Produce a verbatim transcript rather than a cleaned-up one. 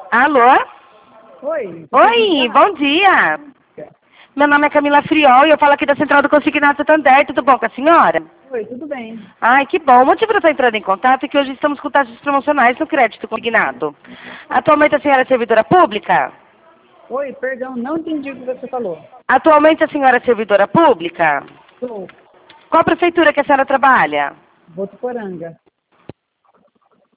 Alô? Oi. Oi, bom dia. Meu nome é Camila Friol e eu falo aqui da Central do Consignado Santander. Tudo bom com a senhora? Oi, tudo bem. Ai, que bom. O motivo de eu estar entrando em contato é que hoje estamos com taxas promocionais no crédito consignado. Atualmente a senhora é servidora pública? Oi, perdão, não entendi o que você falou. Atualmente a senhora é servidora pública? Sou Qual prefeitura que a senhora trabalha? Votuporanga.